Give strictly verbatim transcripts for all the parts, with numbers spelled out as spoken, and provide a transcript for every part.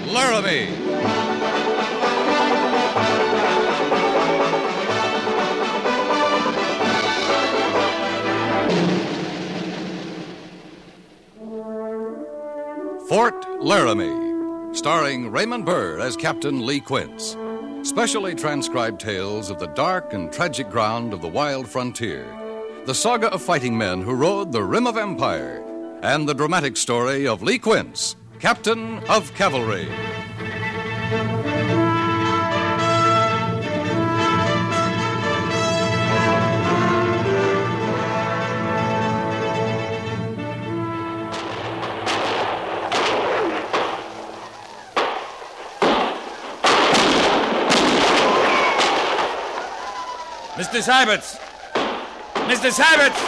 Laramie. Fort Laramie, starring Raymond Burr as Captain Lee Quince. Specially transcribed tales of the dark and tragic ground of the wild frontier, the saga of fighting men who rode the rim of empire, and the dramatic story of Lee Quince, Captain of Cavalry. Mister Syberts! Mister Syberts!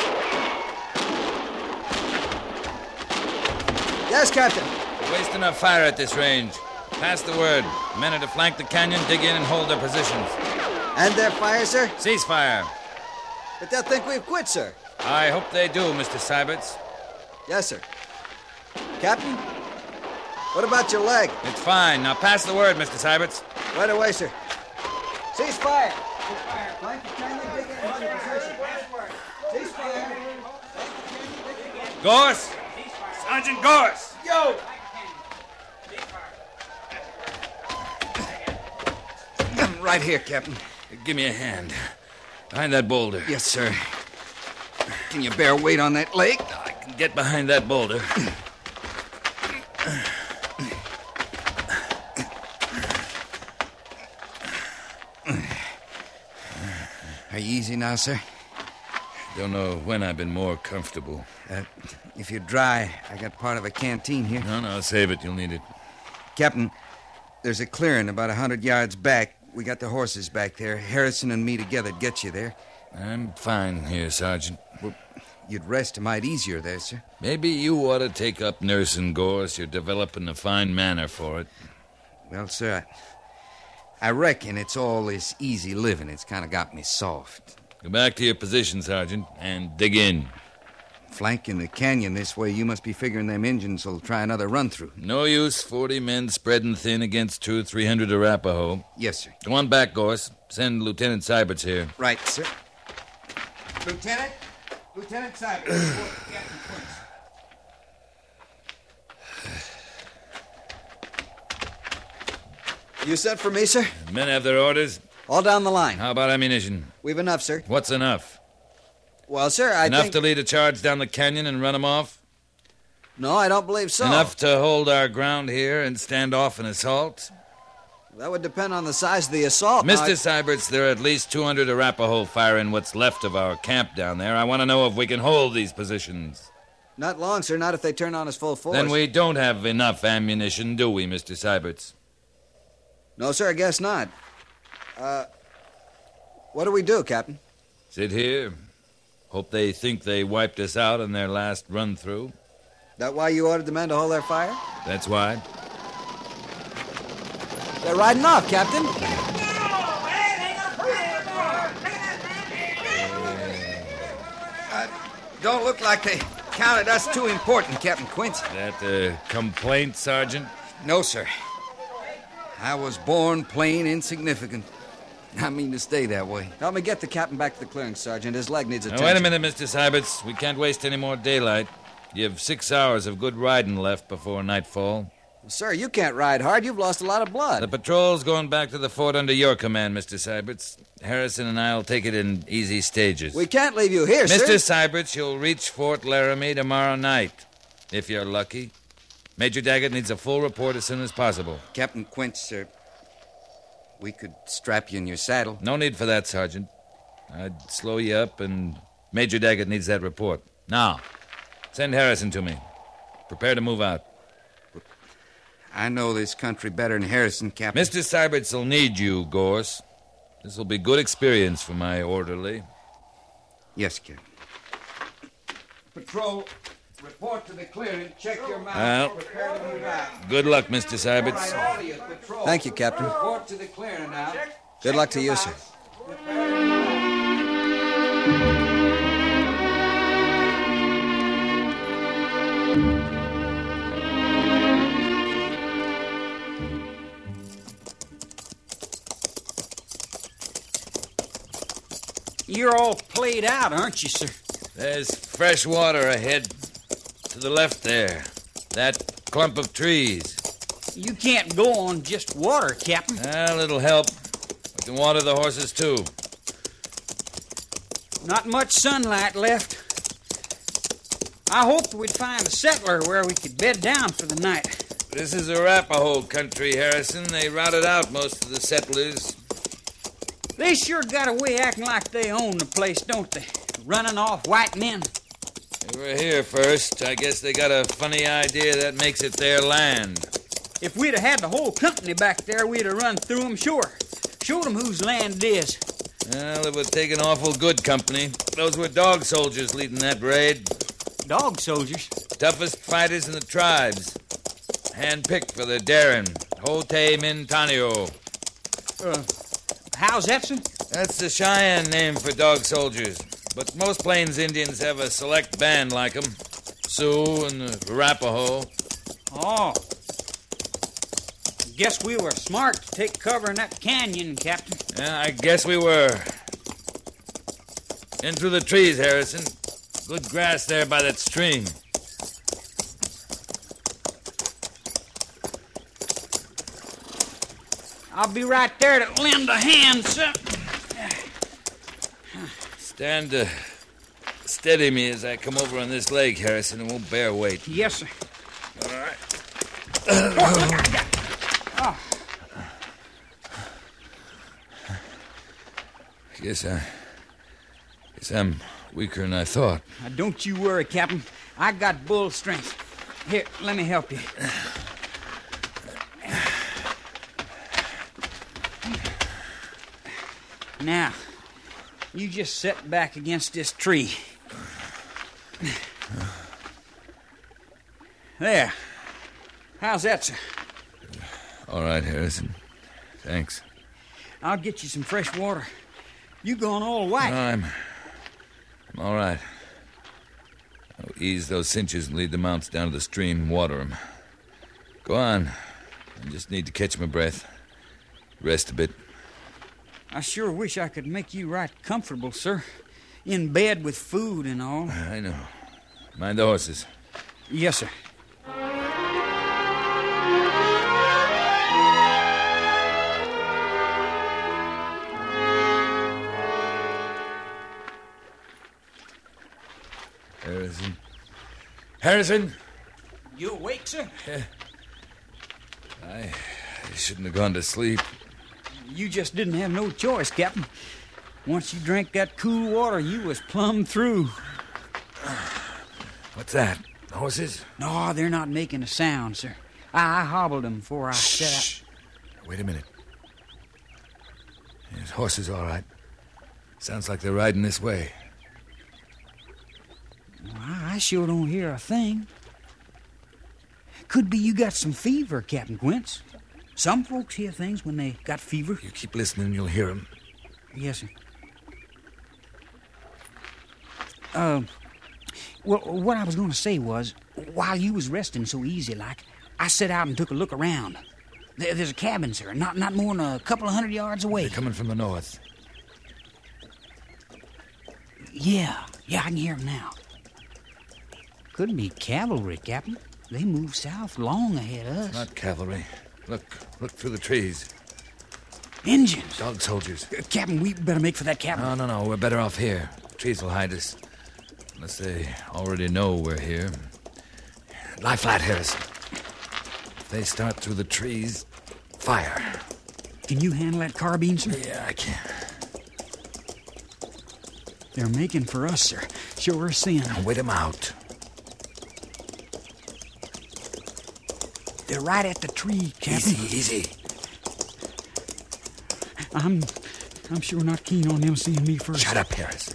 Yes, Captain. We're wasting our fire at this range. Pass the word. Men are to flank the canyon, dig in, and hold their positions. And their fire, sir? Cease fire. But they'll think we've quit, sir. I hope they do, Mister Syberts. Yes, sir. Captain, what about your leg? It's fine. Now pass the word, Mister Syberts. Right away, sir. Cease fire. Cease fire. Flank the canyon, dig in, and hold your position. Cease fire. Gorse! Sergeant Gorse! Yo! Right here, Captain. Give me a hand. Behind that boulder. Yes, sir. Can you bear weight on that leg? I can get behind that boulder. Are you easy now, sir? Don't know when I've been more comfortable. Uh, if you're dry, I got part of a canteen here. No, no, save it. You'll need it. Captain, there's a clearing about a hundred yards back. We got the horses back there. Harrison and me together get you there. I'm fine here, Sergeant. Well, you'd rest a mite easier there, sir. Maybe you ought to take up nursing, Gorse. You're developing a fine manner for it. Well, sir, I, I reckon it's all this easy living. It's kind of got me soft. Go back to your position, Sergeant, and dig in. Flanking the canyon this way, you must be figuring them Injuns will try another run-through. No use forty men spreading thin against two or three hundred Arapaho. Yes, sir. Go on back, Gorse. Send Lieutenant Syberts here. Right, sir. Lieutenant? Lieutenant Syberts. Captain Quince. You sent for me, sir? The men have their orders. All down the line. How about ammunition? We've enough, sir. What's enough? Well, sir, I Enough think... to lead a charge down the canyon and run them off? No, I don't believe so. Enough to hold our ground here and stand off an assault? That would depend on the size of the assault. Mister Now, I- Syberts, there are at least two hundred Arapaho firing what's left of our camp down there. I want to know if we can hold these positions. Not long, sir. Not if they turn on us full force. Then we don't have enough ammunition, do we, Mister Syberts? No, sir, I guess not. Uh, what do we do, Captain? Sit here. Hope they think they wiped us out in their last run-through. That why you ordered the men to hold their fire? That's why. They're riding off, Captain. Uh, don't look like they counted us too important, Captain Quince. That a complaint, Sergeant? No, sir. I was born plain insignificant. I mean to stay that way. Help me get the captain back to the clearing, Sergeant. His leg needs Now, attention. wait a minute, Mister Syberts. We can't waste any more daylight. You have six hours of good riding left before nightfall. Sir, you can't ride hard. You've lost a lot of blood. The patrol's going back to the fort under your command, Mister Syberts. Harrison and I'll take it in easy stages. We can't leave you here, Mister sir. Syberts, you'll reach Fort Laramie tomorrow night, if you're lucky. Major Daggett needs a full report as soon as possible. Captain Quince, sir, we could strap you in your saddle. No need for that, Sergeant. I'd slow you up, and Major Daggett needs that report. Now, send Harrison to me. Prepare to move out. I know this country better than Harrison, Captain. Mister Syberts will need you, Gorse. This will be good experience for my orderly. Yes, Captain. Patrol, report to the clearing. Check your mouth. Well, Prepare to move out. Good luck, Mister Syberts. Thank you, Captain. Report to the clearing now. Good luck to you, sir. you're all played out, aren't you, sir? There's fresh water ahead. To the left there. That clump of trees. You can't go on just water, Captain. A little help. We can water the horses, too. Not much sunlight left. I hoped we'd find a settler where we could bed down for the night. This is Arapaho country, Harrison. They routed out most of the settlers. They sure got away acting like they own the place, don't they? Running off white men. They were here first. I guess they got a funny idea that makes it their land. If we'd have had the whole company back there, we'd have run through them, sure. Showed them whose land it is. Well, it would take an awful good company. Those were dog soldiers leading that raid. Dog soldiers? Toughest fighters in the tribes. Hand-picked for the daring. Hote Mintanio. Uh, how's that, sir? That's the Cheyenne name for dog soldiers. But most Plains Indians have a select band like them. Sioux and the Arapaho. Oh. Guess we were smart to take cover in that canyon, Captain. Yeah, I guess we were. In through the trees, Harrison. Good grass there by that stream. I'll be right there to lend a hand, sir. Stand uh, steady me as I come over on this leg, Harrison. It won't bear weight. Yes, sir. All right. Oh. Guess I... Guess I'm weaker than I thought. Now, don't you worry, Captain. I got bull strength. Here, let me help you. Now, you just sit back against this tree. There. How's that, sir? All right, Harrison. Thanks. I'll get you some fresh water. You gone all white. No, I'm... I'm all right. I'll ease those cinches and lead the mounts down to the stream and water them. Go on. I just need to catch my breath. Rest a bit. I sure wish I could make you right comfortable, sir. In bed with food and all. I know. Mind the horses. Yes, sir. Harrison. Harrison! You awake, sir? Yeah. I, I shouldn't have gone to sleep. You just didn't have no choice, Captain. Once you drank that cool water, you was plumb through. What's that? Horses? No, they're not making a sound, sir. I, I hobbled them before I set out. Shh. Wait a minute. There's horses, all right. Sounds like they're riding this way. Well, I sure don't hear a thing. Could be you got some fever, Captain Quince. Some folks hear things when they got fever. You keep listening, you'll hear them. Yes, sir. Uh, well, what I was going to say was, while you was resting so easy like, I set out and took a look around. There, there's a cabin, sir, not not more than a couple of hundred yards away. They're coming from the north. Yeah, yeah, I can hear them now. Could be cavalry, Captain. They move south long ahead of us. Not cavalry. Look, look through the trees. Engines. Dog soldiers. Uh, Captain, we better make for that cabin. No, no, no. We're better off here. Trees will hide us. Unless they already know we're here. Lie flat, Harrison. If they start through the trees, fire. Can you handle that carbine, sir? Yeah, I can. They're making for us, sir. Sure as sin. Now, wait them out. They're right at the tree, Captain. Easy, easy. I'm... I'm sure not keen on them seeing me first. Shut up, Harrison.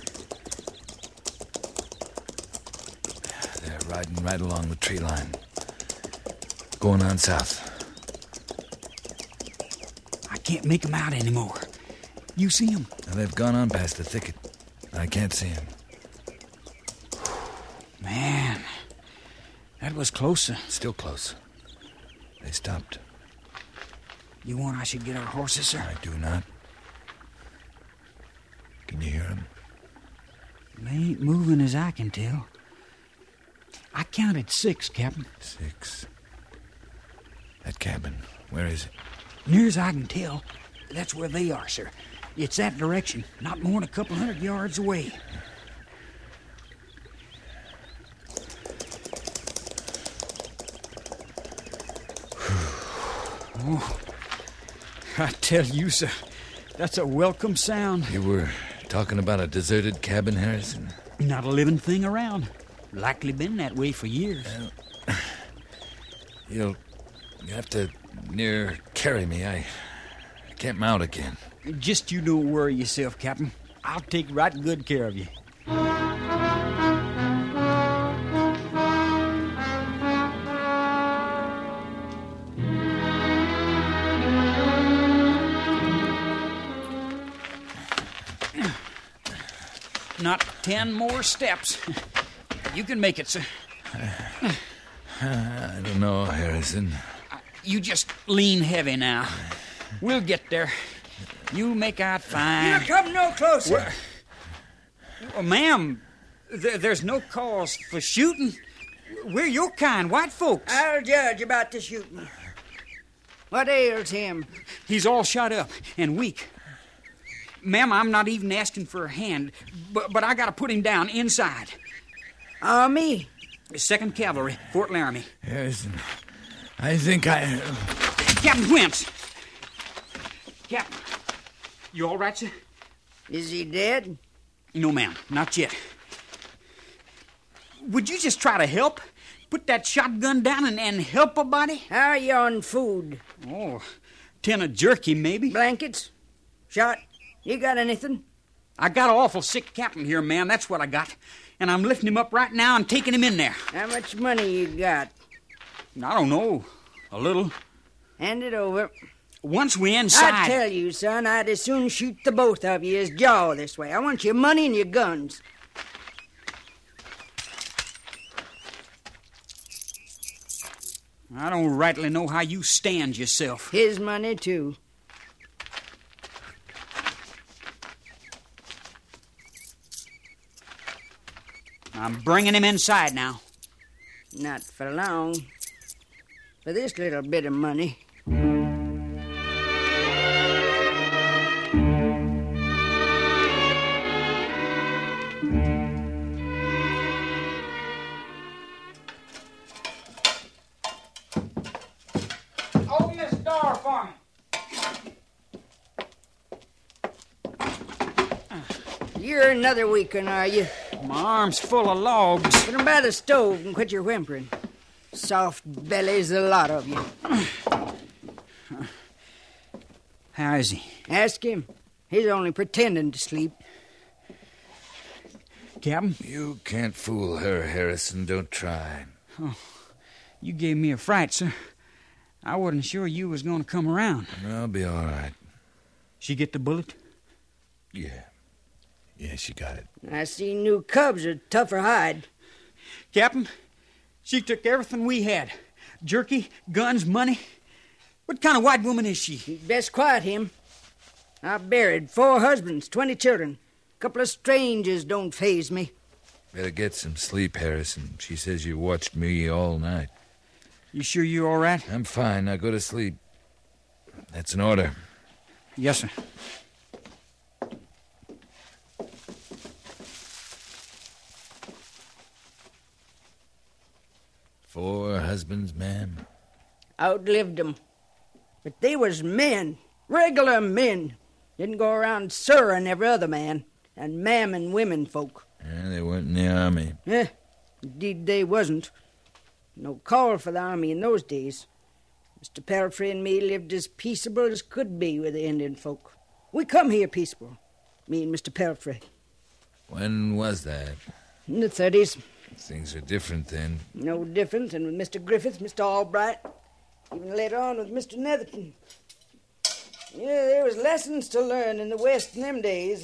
They're riding right along the tree line. Going on south. I can't make them out anymore. You see them? Now, they've gone on past the thicket. I can't see them. Man, that was closer. Still close. They stopped. You want I should get our horses, sir? I do not. Can you hear them? They ain't moving as I can tell. I counted six, Captain. Six. That cabin, where is it? Near as I can tell, that's where they are, sir. It's that direction, not more than a couple hundred yards away. Oh, I tell you, sir, that's a welcome sound. You were talking about a deserted cabin, Harrison? Not a living thing around. Likely been that way for years. Well, you'll you have to near carry me. I, I can't mount again. Just you don't worry yourself, Captain. I'll take right good care of you. Not ten more steps. You can make it, sir. I don't know, Harrison. You just lean heavy now. We'll get there. You make out fine. You come no closer. Well, well, ma'am, th- there's no cause for shooting. We're your kind, white folks. I'll judge about the shooting. What ails him? He's all shot up and weak. Ma'am, I'm not even asking for a hand, but, but I gotta put him down inside. Army? Second Cavalry, Fort Laramie. Harrison, I think I... Captain Wentz! Captain, you all right, sir? Is he dead? No, ma'am, not yet. Would you just try to help? Put that shotgun down and, and help a body? How are you on food? Oh, tin of jerky, maybe. Blankets? Shot? You got anything? I got an awful sick captain here, ma'am. That's what I got. And I'm lifting him up right now and taking him in there. How much money you got? I don't know. A little. Hand it over. Once we inside... I tell you, son, I'd as soon shoot the both of you as jaw this way. I want your money and your guns. I don't rightly know how you stand yourself. His money, too. I'm bringing him inside now. Not for long. For this little bit of money. Open this door for me. You're another weak one, are you? My arm's full of logs. Put 'em by the stove and quit your whimpering. Soft bellies, a lot of you. How is he? Ask him. He's only pretending to sleep. Captain? You can't fool her, Harrison. Don't try. Oh, you gave me a fright, sir. I wasn't sure you was going to come around. I'll be all right. She get the bullet? Yeah. Yeah, she got it. I see new cubs are tougher hide. Captain, she took everything we had. Jerky, guns, money. What kind of white woman is she? You'd best quiet him. I buried four husbands, twenty children. A couple of strangers don't faze me. Better get some sleep, Harrison. She says you watched me all night. You sure you're all right? I'm fine. Now go to sleep. That's an order. Yes, sir. Four husbands, ma'am? Outlived 'em. But they was men, regular men. Didn't go around sirring every other man and mamming women folk. Yeah, they weren't in the army. Eh, indeed they wasn't. No call for the army in those days. Mister Pelfrey and me lived as peaceable as could be with the Indian folk. We come here peaceable, me and Mister Pelfrey. When was that? In the thirties. Things are different then. No different than with Mister Griffith, Mister Albright, even later on with Mister Netherton. Yeah, there was lessons to learn in the West in them days.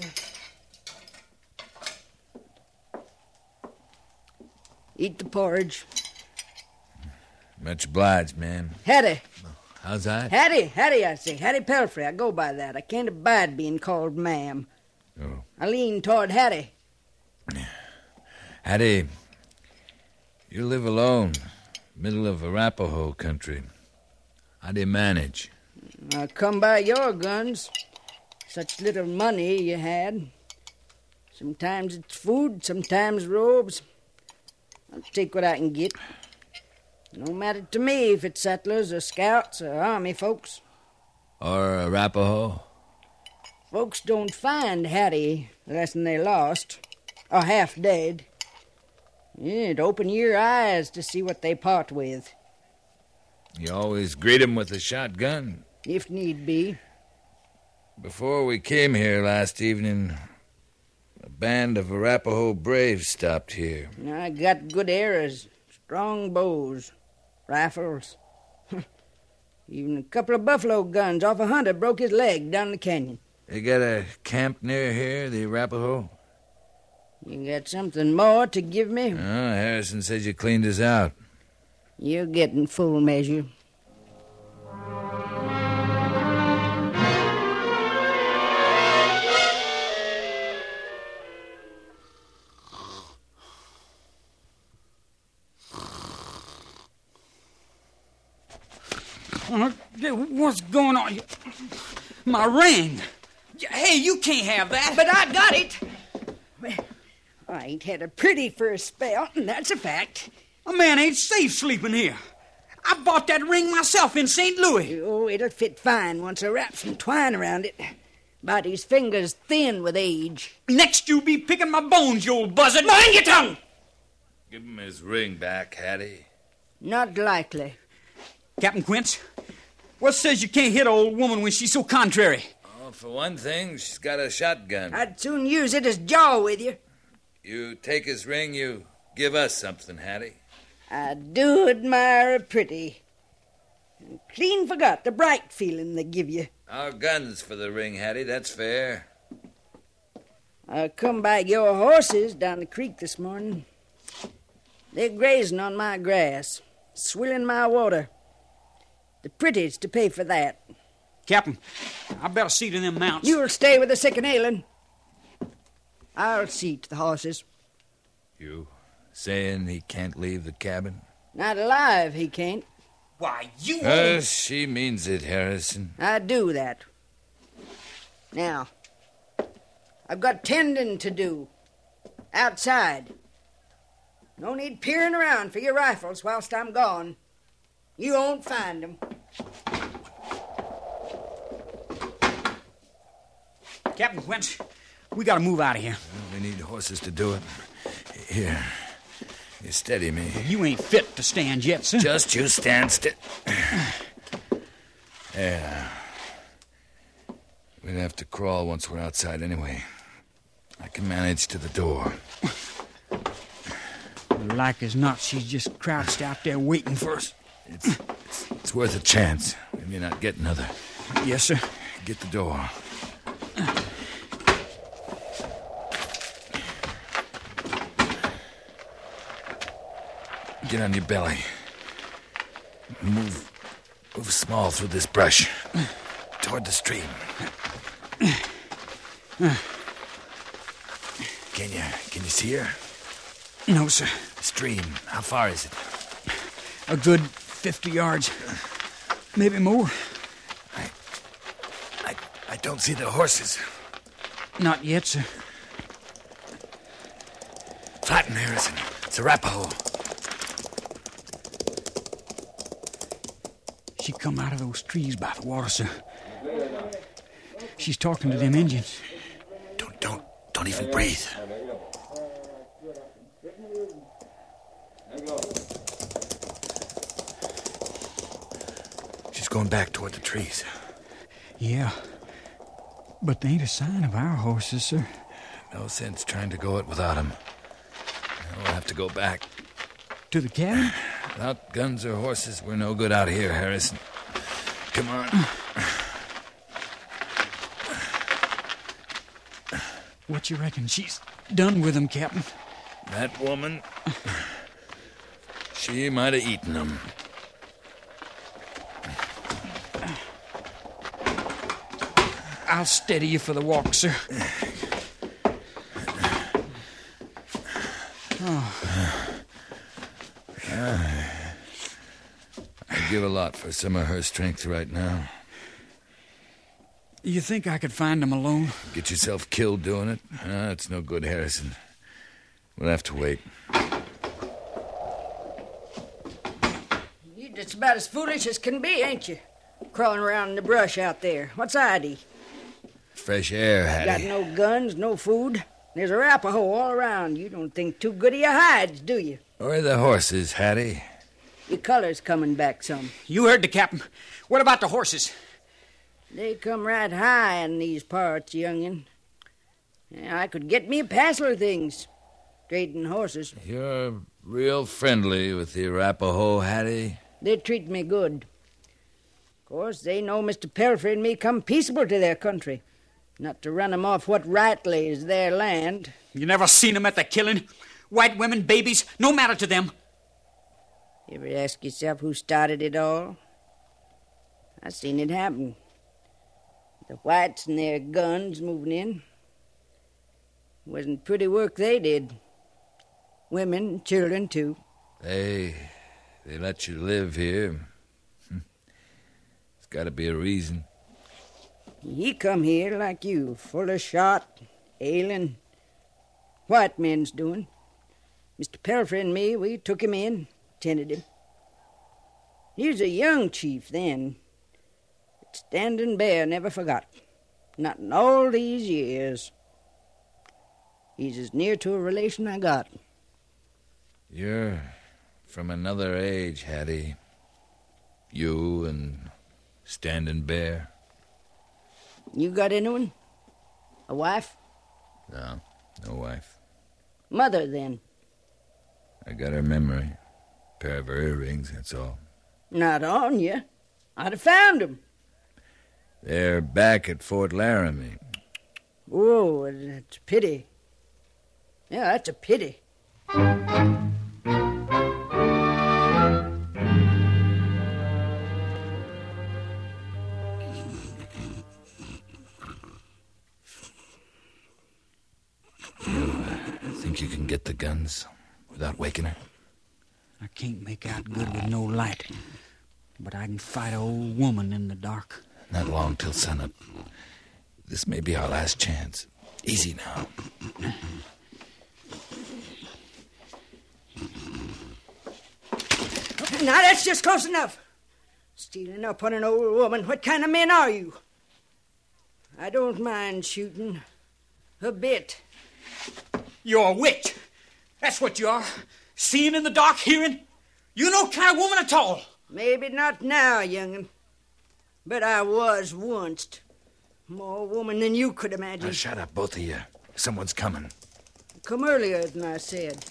Eat the porridge. Much obliged, ma'am. Hattie. How's that? Hattie, Hattie, I say. Hattie Pelfrey. I go by that. I can't abide being called ma'am. Oh. I lean toward Hattie. Hattie, you live alone, middle of Arapaho country. How do you manage? I come by your guns. Such little money you had. Sometimes it's food, sometimes robes. I'll take what I can get. No matter to me if it's settlers or scouts or army folks. Or Arapaho? Folks don't find Hattie less than they lost, or half dead. It'd open your eyes to see what they part with. You always greet 'em with a shotgun? If need be. Before we came here last evening, a band of Arapaho braves stopped here. I got good arrows, strong bows, rifles. Even a couple of buffalo guns off a hunter broke his leg down the canyon. They got a camp near here, the Arapaho? You got something more to give me? Oh, Harrison says you cleaned us out. You're getting full measure. What's going on? My ring. Hey, you can't have that. But I got it. Well, I ain't had a pretty for a spell, and that's a fact. A man ain't safe sleeping here. I bought that ring myself in Saint Louis. Oh, it'll fit fine once I wrap some twine around it. Body's fingers thin with age. Next you be picking my bones, you old buzzard. Mind your tongue! Give him his ring back, Hattie. Not likely. Captain Quince, what says you can't hit an old woman when she's so contrary? Oh, for one thing, she's got a shotgun. I'd soon use it as jaw with you. You take his ring, you give us something, Hattie. I do admire a pretty. And clean forgot the bright feeling they give you. Our guns for the ring, Hattie, that's fair. I come by your horses down the creek this morning. They're grazing on my grass, swilling my water. The pretty's to pay for that. Captain, I better see to them mounts. You'll stay with the sick and ailing. I'll see to the horses. You saying he can't leave the cabin? Not alive, he can't. Why, you... Uh, she means it, Harrison. I do that. Now, I've got tending to do. Outside. No need peering around for your rifles whilst I'm gone. You won't find them. Captain Quince, we gotta move out of here. Well, we need horses to do it. Here, you steady me. You ain't fit to stand yet, sir. Just you stand still. Yeah. We'd have to crawl once we're outside anyway. I can manage to the door. Like as not, she's just crouched out there waiting for us. It's, it's, it's worth a chance. We may not get another. Yes, sir. Get the door. Get on your belly. Move, move small through this brush. Toward the stream. Can you, can you see her? No, sir. Stream, how far is it? A good fifty yards. Maybe more. I, I, I don't see the horses. Not yet, sir. Flatten, Harrison. It's Arapaho. She come out of those trees by the water, sir. She's talking to them Indians. Don't, don't, don't even breathe. She's going back toward the trees. Yeah. But there ain't a sign of our horses, sir. No sense trying to go it without them. We'll have to go back. To the cabin? Without guns or horses, we're no good out here, Harrison. Come on. What you reckon she's done with them, Captain? That woman, she might have eaten them. I'll steady you for the walk, sir. Oh. uh, I'd give a lot for some of her strength right now. You think I could find him alone? Get yourself killed doing it? Ah, it's no good, Harrison. We'll have to wait. You're just about as foolish as can be, ain't you? Crawling around in the brush out there. What's I D? Fresh air, Hattie. Got no guns, no food. There's Arapaho all around. You don't think too good of your hides, do you? Where are the horses, Hattie? Your color's coming back some. You heard the captain. What about the horses? They come right high in these parts, youngin'. Yeah, I could get me a passel of things. Trading horses. You're real friendly with the Arapaho, Hattie. They treat me good. Of course, they know Mister Pelfrey and me come peaceable to their country. Not to run 'em off what rightly is their land. You never seen 'em at the killing? White women, babies, no matter to them. You ever ask yourself who started it all? I seen it happen. The whites and their guns moving in. Wasn't pretty work they did. Women and children, too. They... they let you live here. There's got to be a reason. He come here like you, full of shot, ailing. White men's doing. Mister Pelfrey and me, we took him in, tended him. He was a young chief then. But Standing Bear never forgot. Not in all these years. He's as near to a relation I got. You're from another age, Hattie. You and Standing Bear. You got anyone? A wife? No, no wife. Mother, then? I got her memory. Pair of her earrings, that's all. Not on you. I'd have found 'em. They're back at Fort Laramie. Oh, that's a pity. Yeah, that's a pity. Think you can get the guns without waking her? I can't make out good with no light, but I can fight an old woman in the dark. Not long till sunup. This may be our last chance. Easy now. Now, that's just close enough. Stealing up on an old woman. What kind of men are you? I don't mind shooting. A bit. You're a witch. That's what you are. Seeing in the dark, hearing. You no kind of woman at all. Maybe not now, young'un. But I was once. More woman than you could imagine. Now shut up, both of you. Someone's coming. Come earlier than I said.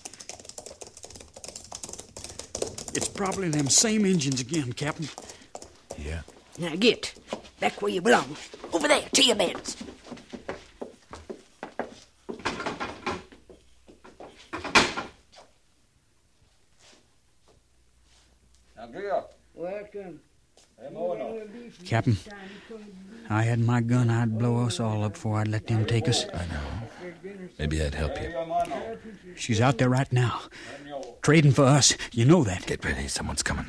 It's probably them same Injuns again, Captain. Yeah. Now get. Back where you belong. Over there, to your beds. Welcome. Captain, I had my gun. I'd blow us all up before I'd let them take us. I know. Maybe I'd help you. She's out there right now. Trading for us. You know that. Get ready. Someone's coming.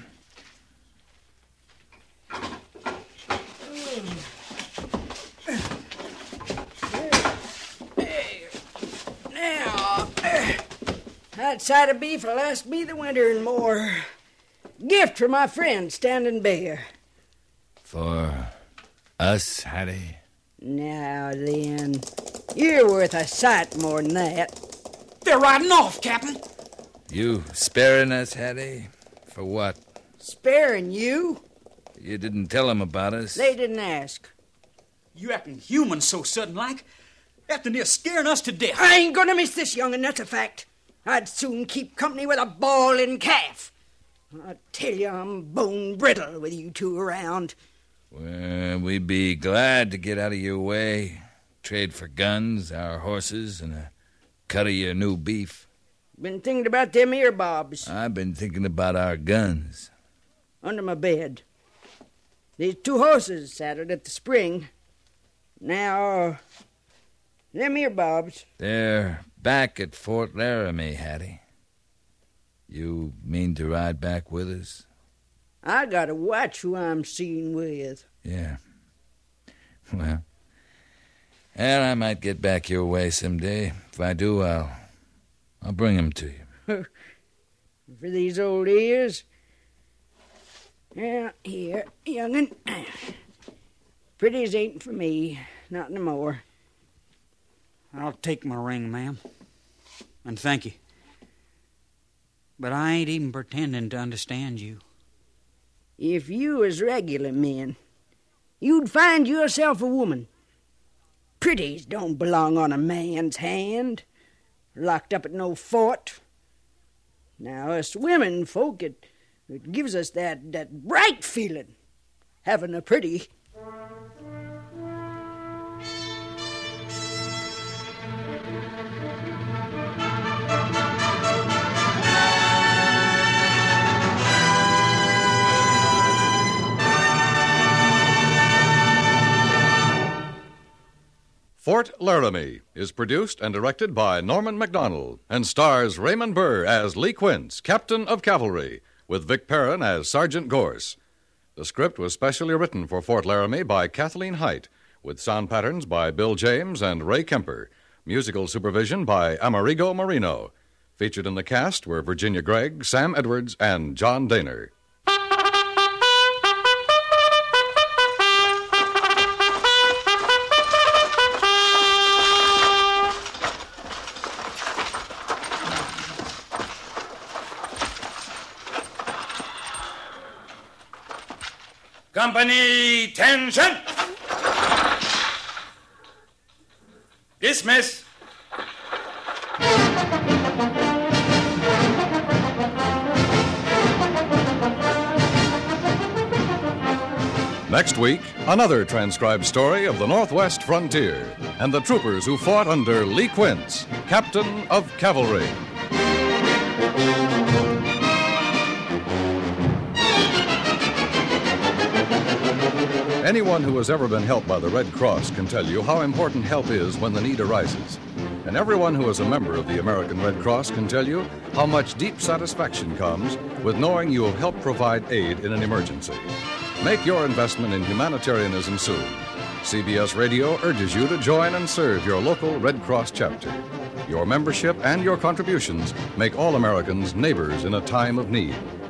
Now, that side of beef will last me the winter and more. Gift for my friend, Standing Bear. For us, Hattie? Now then, you're worth a sight more than that. They're riding off, Captain. You sparing us, Hattie? For what? Sparing you? You didn't tell them about us. They didn't ask. You acting human so sudden-like. After near scaring us to death. I ain't gonna miss this, young'un, that's a fact. I'd soon keep company with a bawling calf. I tell you, I'm bone brittle with you two around. Well, we'd be glad to get out of your way. Trade for guns, our horses, and a cut of your new beef. Been thinking about them ear bobs. I've been thinking about our guns. Under my bed. There's two horses saddled at the spring. Now, them ear bobs. They're back at Fort Laramie, Hattie. You mean to ride back with us? I gotta watch who I'm seen with. Yeah. Well, well, I might get back your way someday. If I do, I'll, I'll bring him to you. For these old ears? Yeah, here, young'un. Pretties ain't for me, not no more. I'll take my ring, ma'am. And thank you. But I ain't even pretending to understand you. If you was regular men, you'd find yourself a woman. Pretties don't belong on a man's hand, locked up at no fort. Now, us women folk, it, it gives us that, that bright feeling, having a pretty. Fort Laramie is produced and directed by Norman MacDonald and stars Raymond Burr as Lee Quince, Captain of Cavalry, with Vic Perrin as Sergeant Gorse. The script was specially written for Fort Laramie by Kathleen Height, with sound patterns by Bill James and Ray Kemper, musical supervision by Amerigo Marino. Featured in the cast were Virginia Gregg, Sam Edwards, and John Daner. Company, tension! Dismiss! Next week, another transcribed story of the Northwest frontier and the troopers who fought under Lee Quince, Captain of Cavalry. Anyone who has ever been helped by the Red Cross can tell you how important help is when the need arises. And everyone who is a member of the American Red Cross can tell you how much deep satisfaction comes with knowing you have helped provide aid in an emergency. Make your investment in humanitarianism soon. C B S Radio urges you to join and serve your local Red Cross chapter. Your membership and your contributions make all Americans neighbors in a time of need.